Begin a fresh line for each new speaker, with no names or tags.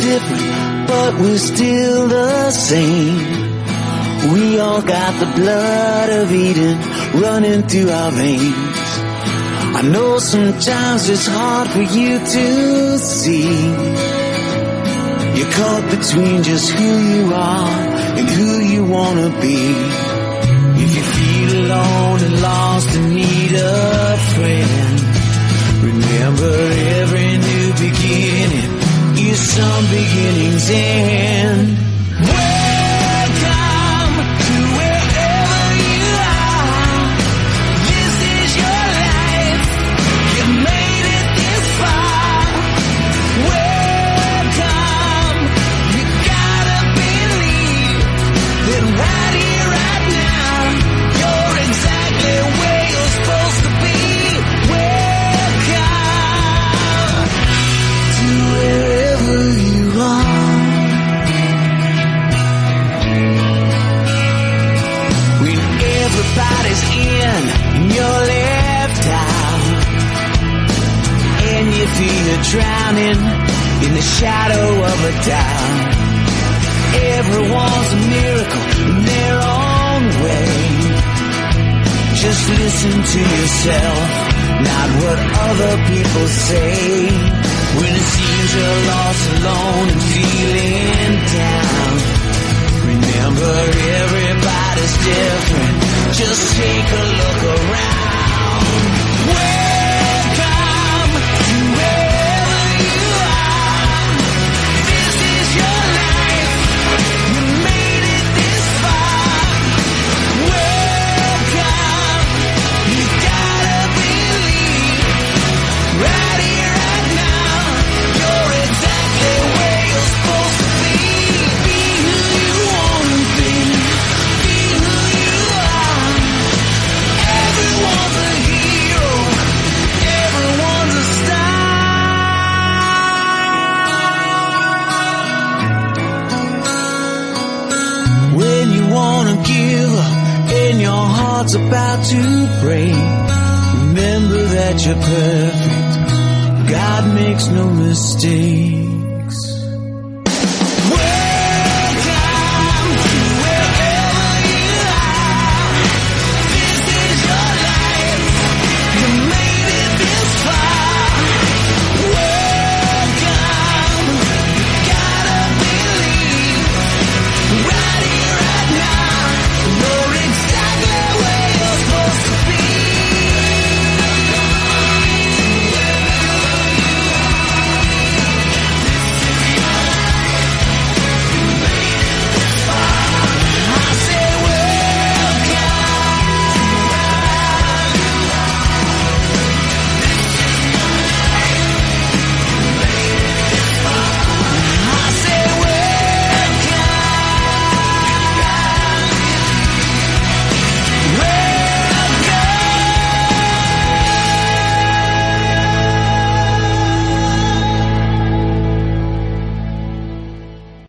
different, but we're still the same. We all got the blood of Eden running through our veins. I know sometimes it's hard for you to see. You're caught between just who you are and who you wanna be. If you feel alone and lost and need a friend, remember every new beginning is some beginning's end. Welcome to wherever you are. This is your life. You made it this far. Welcome. You gotta believe that right here, right now, you're exactly where you're supposed to be. Welcome to wherever you are. When everybody's in and you're left out, and you feel you're drowning in the shadow of a doubt. Everyone's a miracle in their own way. Just listen to yourself, not what other people say. When it seems you're lost, alone, and feeling down, remember everybody's different. Just take a look around. Welcome to wherever you are. This is your life. You made it this far. Welcome. You gotta believe right here, right now, you're exactly where you're supposed to be. Be who you wanna be. Be who you are. Everyone's a hero. Everyone's a star. When you wanna give up and your heart's about to break, remember that you're perfect. God makes no mistake.